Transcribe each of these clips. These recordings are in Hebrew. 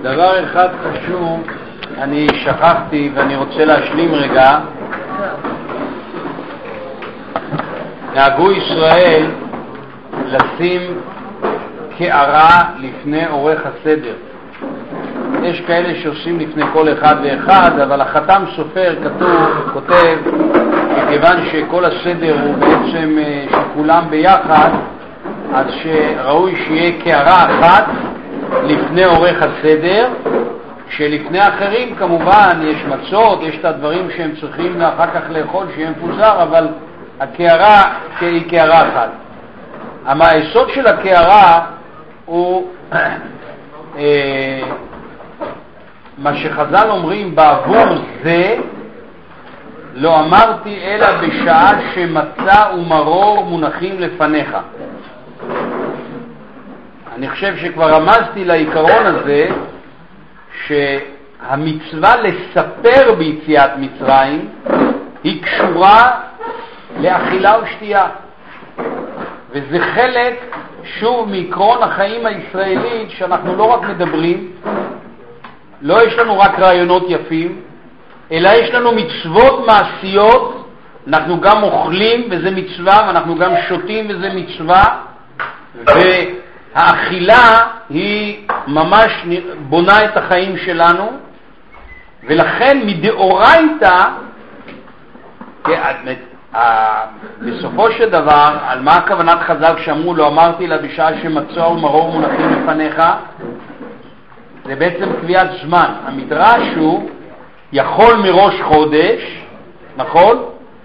דבר אחד חשוב, אני שכחתי ואני רוצה להשלים רגע. נהגו ישראל לשים קערה לפני עורך הסדר. יש כאלה שעושים לפני כל אחד ואחד, אבל החתם סופר כותב שכיוון שכל הסדר הוא בעצם שכולם ביחד, אז שראוי שיהיה קערה אחת לפני עורך הסדר, שלפני אחרים כמובן יש מצות, יש את הדברים שהם צריכים אחר כך לאכול שיהיה מפוזר, אבל הקערה היא קערה אחת. אבל היסוד של הקערה הוא מה שחז"ל אומרים, בעבור זה לא אמרתי אלא בשעה שמצה ומרור מונחים לפניך. אני חושב שכבר רמזתי לעיקרון הזה שהמצווה לספר ביציאת מצרים היא קשורה לאכילה ושתייה, וזה חלק שוב מעקרון החיים הישראלית, שאנחנו לא רק מדברים, לא יש לנו רק רעיונות יפים, אלא יש לנו מצוות מעשיות. אנחנו גם אוכלים וזה מצווה, ואנחנו גם שותים וזה מצווה, והאכילה היא ממש בונה את החיים שלנו. ולכן מדאורייתא, בסופו של דבר, על מה הכוונת חז"ל שאמרו לא אמרתי לה בשעה שמצה ומרור מונחים לפניך? זה בעצם קביעת זמן. המדרש הוא יכול מראש חודש, נכון?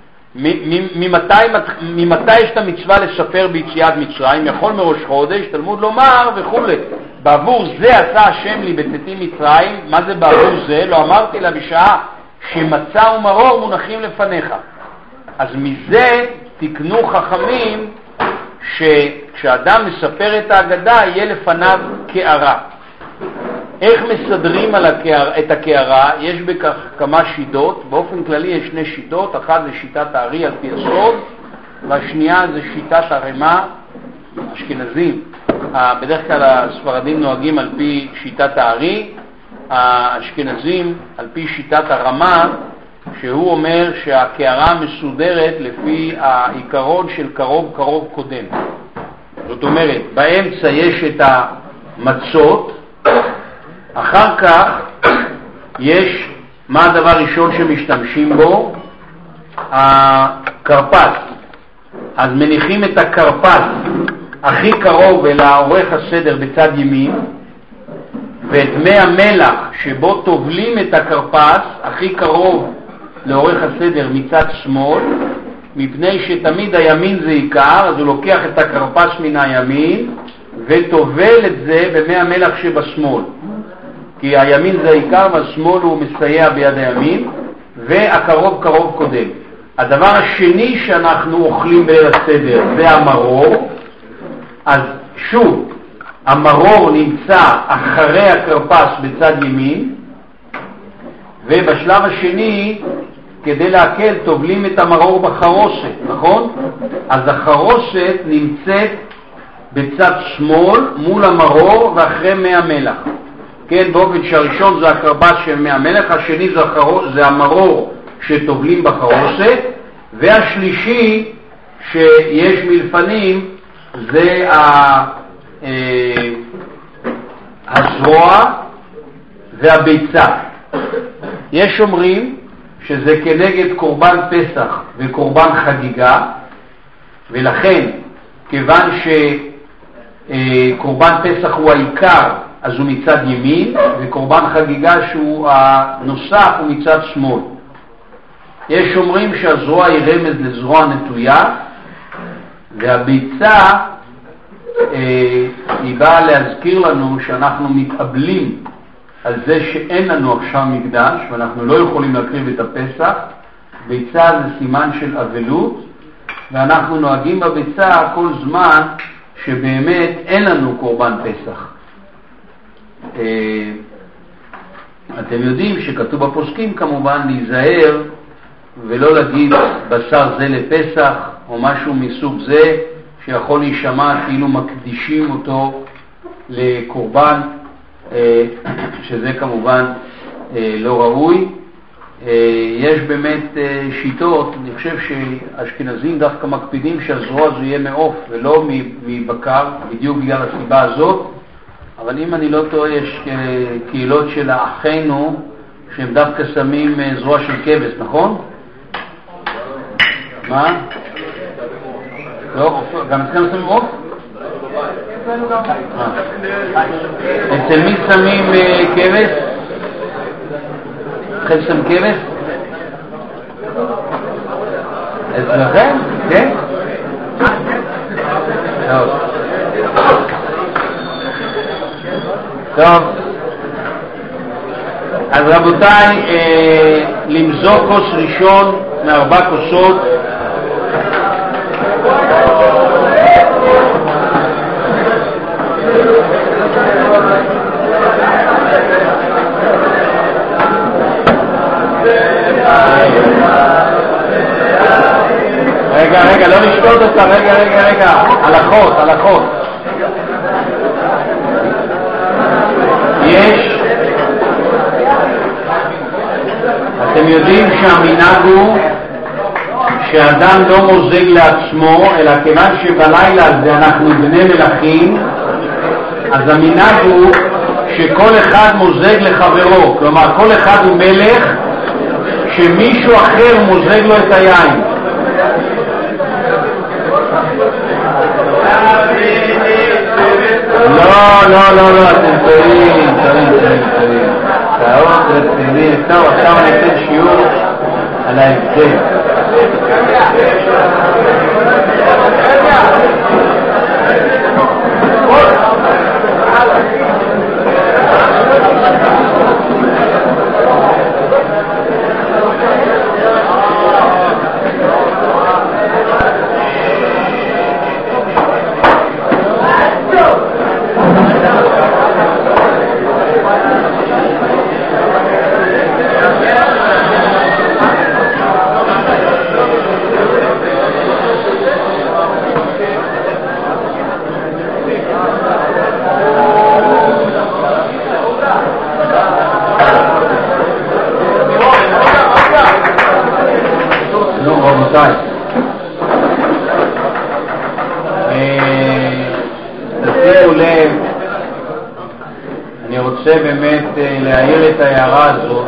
ממתי יש את המצווה לספר ביציאת מצרים? יכול מראש חודש, תלמוד לומר וכו'. בעבור זה עשה השם לי בצאתי מצרים. מה זה בעבור זה? לא אמרתי לה בשעה שמצה ומרור מונחים לפניך. אז מזה תקנו חכמים שכשאדם מספר את ההגדה יהיה לפניו קערה. איך מסדרים את הקערה? יש בכך כמה שיטות. באופן כללי יש שני שיטות. אחת זה שיטת הארי על פי הסוד, והשנייה זה שיטת הרמה. אשכנזים, בדרך כלל הספרדים נוהגים על פי שיטת הארי, האשכנזים על פי שיטת הרמה, שהוא אומר שהקערה מסודרת לפי העיקרון של קרוב קרוב קודם. זאת אומרת, באמצע יש את המצות, אחר כך יש, מה הדבר הראשון שמשתמשים בו? הקרפס. אז מניחים את הקרפס הכי קרוב אל העורך הסדר בצד ימין, ואת מי המלח שבו טובלים את הקרפס הכי קרוב לעורך הסדר מצד שמאל, מפני שתמיד הימין זה עיקר, אז הוא לוקח את הקרפס מן הימין וטובל את זה במי המלח שבשמאל, כי הימין זה העיקר והשמאל הוא מסייע ביד הימין, והקרוב קרוב קודם. הדבר השני שאנחנו אוכלים בליל הסדר זה המרור. אז שוב, המרור נמצא אחרי הקרפס בצד ימין, ובשלב השני כדי להקל טובלים את המרור בחרוסת, נכון? אז החרוסת נמצאת בצד שמאל מול המרור ואחרי מי המלח. כן, באופן שהראשון זה הקרפס של מי המלח, השני זה המרור שטובלים בחרוסת, והשלישי שיש מלפנים זה הזרוע והביצה. יש אומרים שזה כנגד קורבן פסח וקורבן חגיגה, ולכן כיוון שקורבן פסח הוא העיקר אז הוא מצד ימין, וקורבן חגיגה שהוא הנוסף הוא מצד שמאל. יש אומרים שהזרוע היא רמז לזרוע נטויה, והביצה היא באה להזכיר לנו שאנחנו מתאבלים על זה שאין לנו עכשיו מקדש ואנחנו לא יכולים להקריב את הפסח. ביצה זה סימן של אבלות, ואנחנו נוהגים בביצה כל זמן שבאמת אין לנו קורבן פסח. אתם יודעים שכתוב בפוסקים כמובן להיזהר ולא להגיד בשר זה לפסח או משהו מסוג זה, שיכול להישמע כאילו מקדישים אותו לקורבן שזה כמובן לא ראוי. יש באמת שיטות, אני חושב שהאשכנזים דווקא מקפידים שהזרוע הזו יהיה מעוף ולא מבקר, בדיוק בגלל הסיבה הזאת, אבל אם אני לא טועה יש קהילות של אחינו שהם דווקא שמים זרוע של כבש, נכון? מה? לא, גם אצלנו שמים עוף? אצל מי שמים כבש? אצלכם שם כבש? אצלכם? כן? טוב. אז רבותיי, למזוג כוס ראשון מ4 כוסות. רגע, לא נשתות אותה, רגע, על החוט. אתם יודעים שהמנהג הוא שאדם לא מוזג לעצמו, אלא כיוון שבלילה הזה אנחנו בני מלכים, אז המנהג הוא שכל אחד מוזג לחברו, כלומר כל אחד הוא מלך שמישהו אחר מוזג לו את היין. לא, אתם טועים. תאות רציני, עכשיו ניתן שיעור על ההבדל. תשימו לב, אני רוצה באמת להעיר את ההערה הזאת.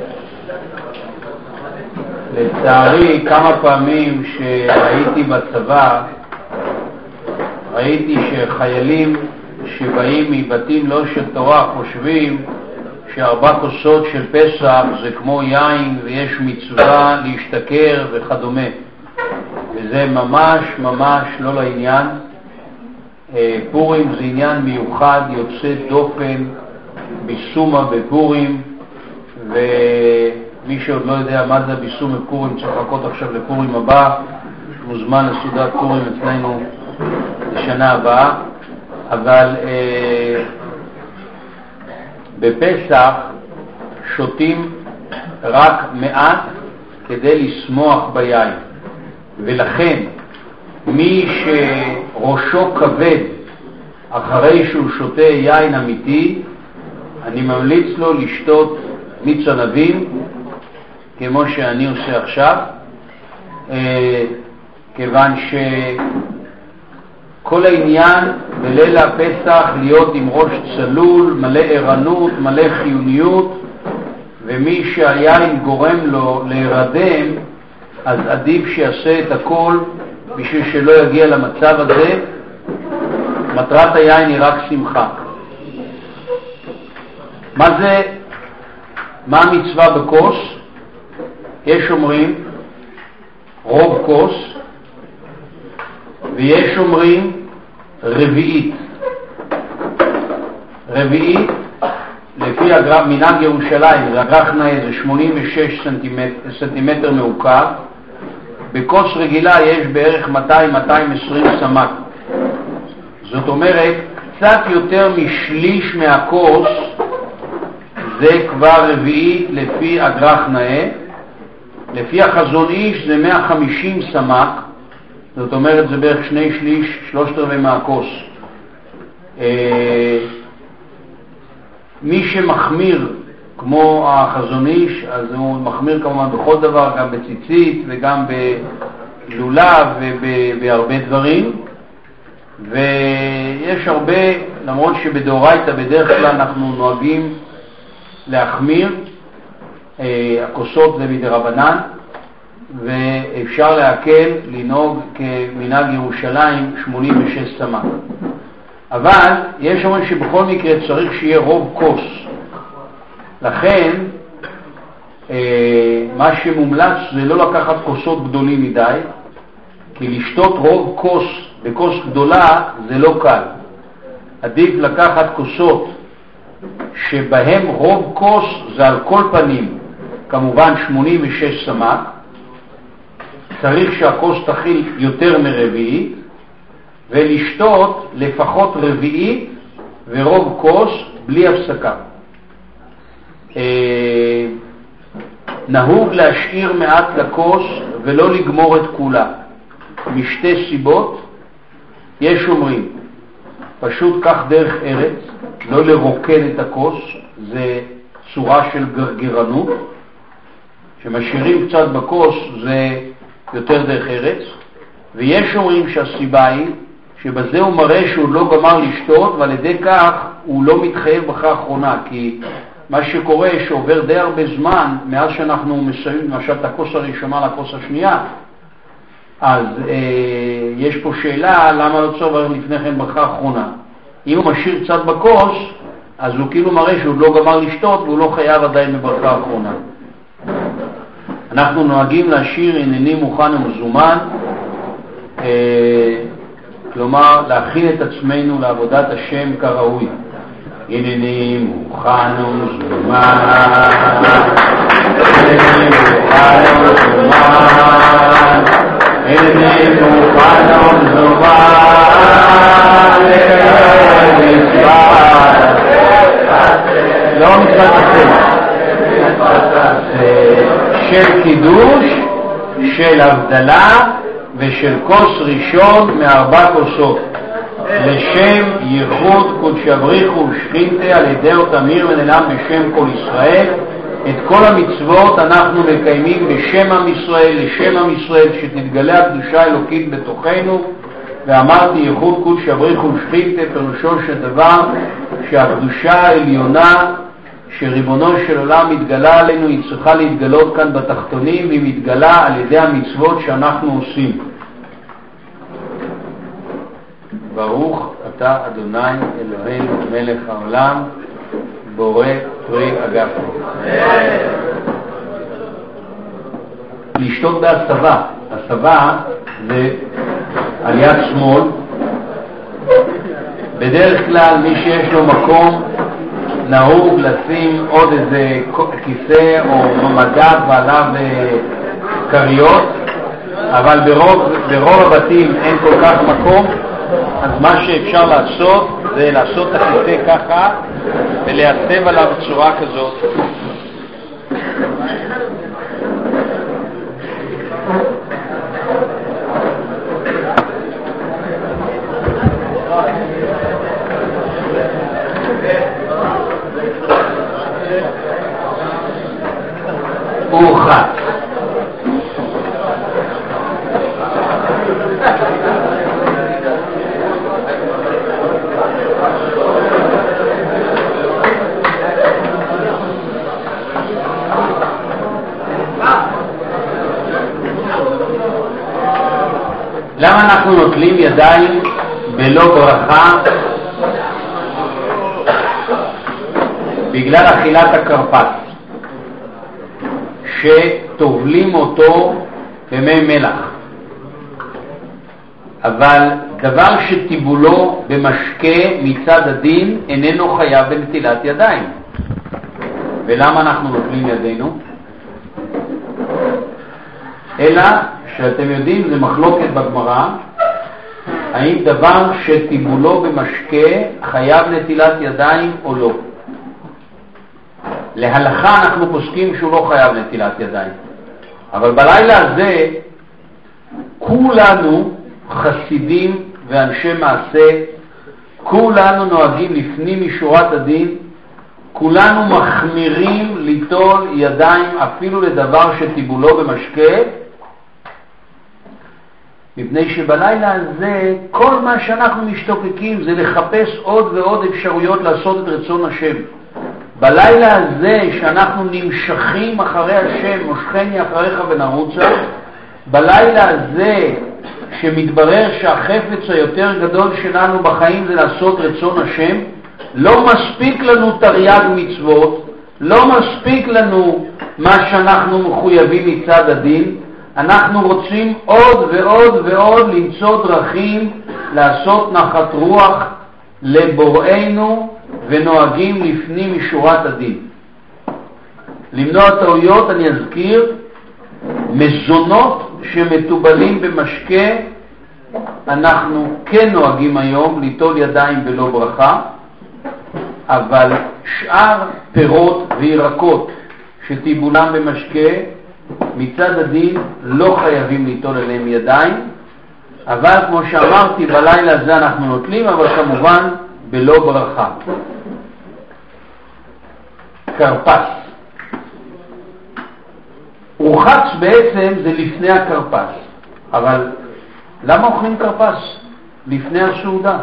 לצערי כמה פעמים שהייתי בצבא ראיתי שחיילים שבאים מבתים לא של תורה חושבים ש4 כוסות של פסח זה כמו יין ויש מצווה להשתכר וכדומה, וזה ממש לא לעניין. פורים זה עניין מיוחד יוצא דופן ביסומה בפורים, ומי שעוד לא יודע מה זה ביסום בפורים צריך לחכות עכשיו לפורים הבא, מוזמן לסעודת פורים אצלנו לשנה הבאה. אבל בפסח שותים רק מעט כדי לשמוח ביין, ולכן מי שראשו כבד אחרי שהוא שותה יין אמיתי, אני ממליץ לו לשתות מיץ ענבים כמו שאני עושה עכשיו, כיוון שכל העניין בליל הפסח להיות עם ראש צלול, מלא ערנות, מלא חיוניות, ומי שהיין גורם לו להירדם אז עדיף שיעשה את הכל בשביל שלא יגיע למצב הזה. מטרת היין היא רק שמחה. מה המצווה בכוס? יש אומרים רוב כוס, ויש אומרים רביעית. לפי מנהג ירושלים, זה אגרח נאה, זה 86 סנטימטר מעוקב. בכוס רגילה יש בערך 200-220 סמ"ק. זאת אומרת, קצת יותר משליש מהכוס זה כבר רביעית לפי אגרח נאה. לפי החזון איש זה 150 סמ"ק, זאת אומרת זה בערך 2/3 מהכוס. מי שמחמיר כמו החזון איש, אז הוא מחמיר כמובן בכל דבר, גם בציצית וגם בלולב ובהרבה דברים. ויש הרבה, למרות שבדאורייתא בדרך כלל אנחנו נוהגים להחמיר, הכוסות זה מדרבנן, ואפשר להקל לנהוג כמנהג ירושלים 86 סמ"ק. אבל יש אומרים שבכל מקרה צריך שיהיה רוב כוס. לכן מה שמומלץ זה לא לקחת כוסות גדולים מדי, כי לשתות רוב כוס בכוס גדולה זה לא קל. עדיף לקחת כוסות שבהם רוב כוס זה על כל פנים כמובן 86 סמ"ק. צריך שהכוס תכיל יותר מרביעית, ולשתות לפחות רביעית ורוב כוס בלי הפסקה. נהוג להשאיר מעט לכוס ולא לגמור את כולה, משתי סיבות. יש אומרים פשוט כך דרך ארץ, לא לרוקן את הכוס, זה צורה של גרגרנות. שמשאירים קצת בכוס זה יותר דרך ארץ. ויש אומרים שהסיבה היא שבזה הוא מראה שהוא לא גמר לשתות, ועל ידי כך הוא לא מתחייב ברכה האחרונה, כי מה שקורה שעובר די הרבה זמן מאז שאנחנו מסיימים למשל את הכוס הראשונה לכוס השנייה, אז יש פה שאלה למה לא צריך לפני כן ברכה האחרונה. אם הוא משאיר קצת בכוס, אז הוא כאילו מראה שהוא לא גמר לשתות והוא לא חייב עדיין בברכה האחרונה. אנחנו נוהגים להשאיר ענייני מוכן ומזומן, כלומר להכין את עצמנו לעבודת השם כראוי. ענייני מוכן ומזומן, ענייני מוכן ומזומן, ענייני מוכן ומזומן, לא מצוות עשה, של קידוש, של הבדלה ושל כוס ראשון מארבע כוסות, לשם ייחוד קודש הבריחו ושכינתה על ידי אותמיר ונעלם בשם כל ישראל. את כל המצוות אנחנו מקיימים בשם עם ישראל, לשם עם ישראל, שתתגלה הקדושה האלוקית בתוכנו. ואמרתי ייחוד קודש הבריחו ושכינתה פירושו של דבר שהקדושה העליונה שריבונו של עולם מתגלה עלינו, היא צריכה להתגלות כאן בתחתונים, והיא מתגלה על ידי המצוות שאנחנו עושים. ברוך אתה אדוני אלוהינו מלך העולם בורא פרי אגפנו. לשתות בהסבה. הסבה זה על יד שמאל. בדרך כלל מי שיש לו מקום נהוג לשים עוד איזה כיסא או מדף ועליו קריות, אבל ברוב הבתים אין כל כך מקום. אז מה שאפשר לעשות זה לעשות את הכיסא ככה ולייצב עליו בצורה כזאת. ורחץ. למה אנחנו נוטלים ידיים בלא ברכה? בגלל אכילת הקרפץ, שטובלים אותו במי מלח. אבל דבר שטיבולו במשקה מצד הדין איננו חייב בנטילת ידיים. ולמה אנחנו נוטלים ידינו? אלא שאתם יודעים, זה מחלוקת בגמרא, האם דבר שטיבולו במשקה חייב נטילת ידיים או לא. להלכה אנחנו פוסקים שהוא לא חייב נטילת ידיים. אבל בלילה הזה כולנו חסידים ואנשי מעשה, כולנו נוהגים לפנים משורת הדין, כולנו מחמירים ליטול ידיים אפילו לדבר שטיבולו במשקה, מפני שבלילה הזה כל מה שאנחנו משתוקקים זה לחפש עוד ועוד אפשרויות לעשות את רצון השם. בלילה הזה שאנחנו נמשכים אחרי השם, מושכני אחריך ונרוצה, בלילה הזה שמתברר שהחפץ היותר גדול שלנו בחיים זה לעשות רצון השם, לא מספיק לנו תרי"ג מצוות, לא מספיק לנו מה שאנחנו מחויבים מצד הדין, אנחנו רוצים עוד ועוד ועוד למצוא דרכים לעשות נחת רוח לבוראנו ונוהגים לפנים משורת הדין. למנוע טעויות אני אזכיר, מזונות שמטובלים במשקה אנחנו כן נוהגים היום ליטול ידיים בלא ברכה, אבל שאר פירות וירקות שטיבולם במשקה מצד הדין לא חייבים ליטול אליהם ידיים, אבל כמו שאמרתי בלילה הזה אנחנו נוטלים, אבל כמובן בלא ברכה. קרפס, רוחץ בעצם זה לפני הקרפס, אבל למה אוכלים קרפס לפני הסעודה?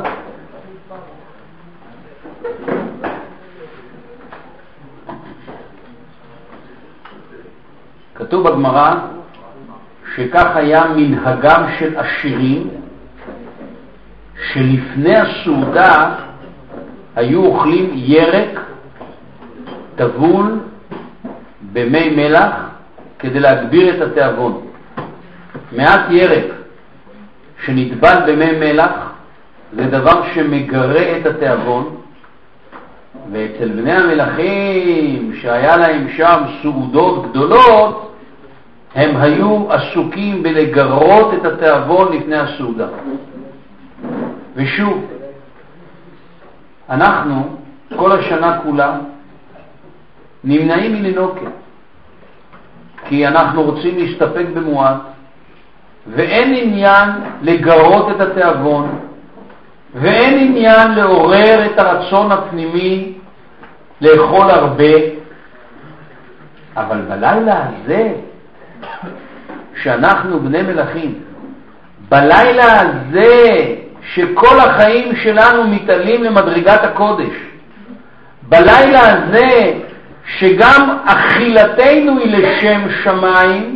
כתוב בגמרא שכך היה מנהגם של עשירים, שלפני הסעודה היו אוכלים ירק טבול במי מלח כדי להגביר את התיאבון. מעט ירק שנטבל במי מלח זה דבר שמגרה את התיאבון, ואצל בני המלכים שהיה להם שם סעודות גדולות, הם היו עסוקים בלגרות את התיאבון לפני הסעודה. ושוב, אנחנו כל השנה כולה נמנעים מלנוקה, כי אנחנו רוצים להסתפק במועט, ואין עניין לגרות את התיאבון, ואין עניין לעורר את הרצון הפנימי לאכול הרבה. אבל בלילה הזה שאנחנו בני מלכים, בלילה הזה שכל החיים שלנו מתעלים למדרגת הקודש, בלילה הזה שגם אכילתנו היא לשם שמיים,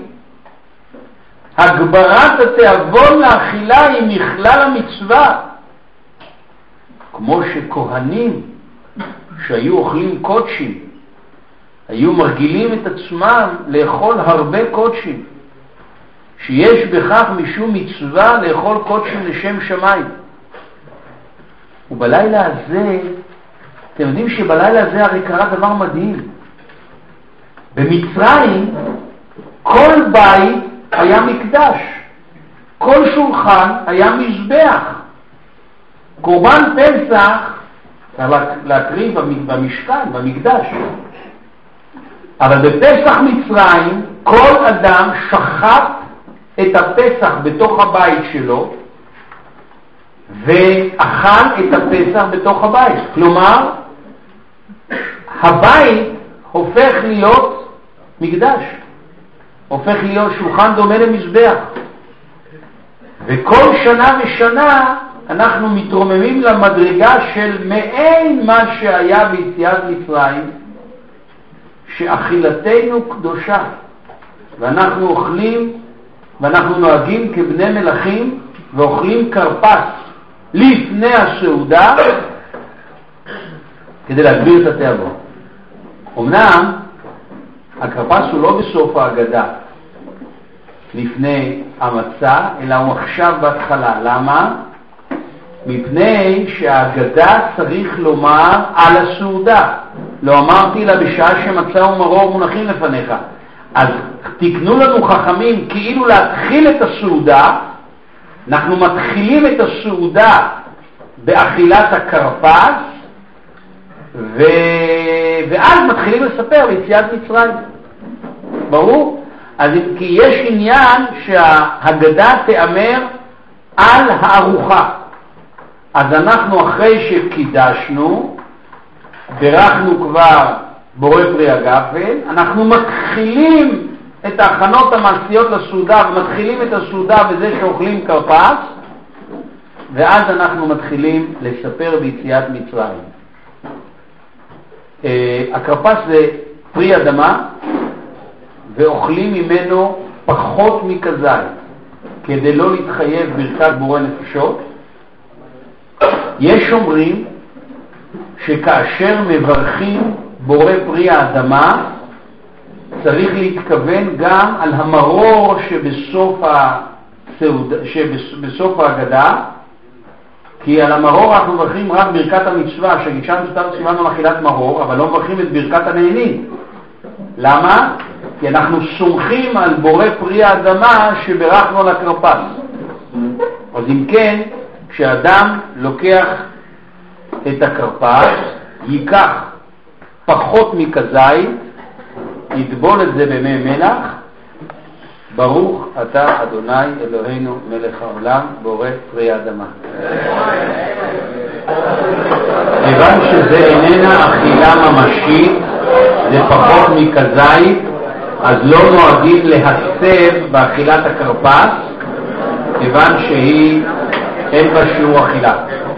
הגברת התיאבון לאכילה היא מכלל המצווה. כמו שכהנים שהיו אוכלים קודשים היו מרגילים את עצמם לאכול הרבה קודשים, שיש בכך משום מצווה לאכול קודשים לשם שמיים. ובלילה הזה, אתם יודעים שבלילה הזה הרי קרה דבר מדהים. במצרים כל בית היה מקדש, כל שולחן היה מזבח. קורבן פסח צריך להקריב במשכן, במקדש. אבל בפסח מצרים כל אדם שחט את הפסח בתוך הבית שלו ואכל את הפסח בתוך הבית. כלומר, הבית הופך להיות מקדש, הופך להיות שולחן דומה למזבח. וכל שנה ושנה אנחנו מתרוממים למדרגה של מעין מה שהיה ביציאת מצרים, שאכילתנו קדושה, ואנחנו אוכלים ואנחנו נוהגים כבני מלכים ואוכלים קרפס לפני הסעודה כדי להגביר את התיאבון. אמנם הקרפס הוא לא בסוף ההגדה לפני המצה, אלא הוא עכשיו בהתחלה. למה? מפני שההגדה צריך לומר על הסעודה. לא אמרתי לה בשעה שמצה ומרור מונחים לפניך. אז תקנו לנו חכמים כאילו להתחיל את הסעודה. אנחנו מתחילים את הסעודה באכילת הקרפס, ואז מתחילים לספר ביציאת מצרים. ברור? אז כי יש עניין שההגדה תאמר על הארוחה. אז אנחנו אחרי שקידשנו, ברכנו כבר בורא פרי הגפן, אנחנו מתחילים את ההכנות המעשיות לסעודה, ומתחילים את הסעודה בזה שאוכלים כרפס, ואז אנחנו מתחילים לספר ביציאת מצרים. הכרפס זה פרי אדמה, ואוכלים ממנו פחות מכזית, כדי לא להתחייב ברכת בורא נפשות. יש אומרים שכאשר מברכים בורא פרי האדמה, צריך להתכוון גם על המרור שבסוף ההגדה, כי על המרור אנחנו מברכים רק ברכת המצווה, שגישה מסתר סימן ומחילת מרור, אבל לא מברכים את ברכת הנהנים. למה? כי אנחנו סומכים על בורא פרי האדמה שברכנו על הכרפס. אז אם כן, כשאדם לוקח את הכרפס, ייקח פחות מכזית, יטבול את זה במי מלח, ברוך אתה אדוני אלוהינו מלך העולם בורא פרי האדמה. כיוון שזה איננה אכילה ממשית, זה פחות מכזית, אז לא נוהגים להסב באכילת הכרפס, כיוון שהיא אין בה שיעור אכילה.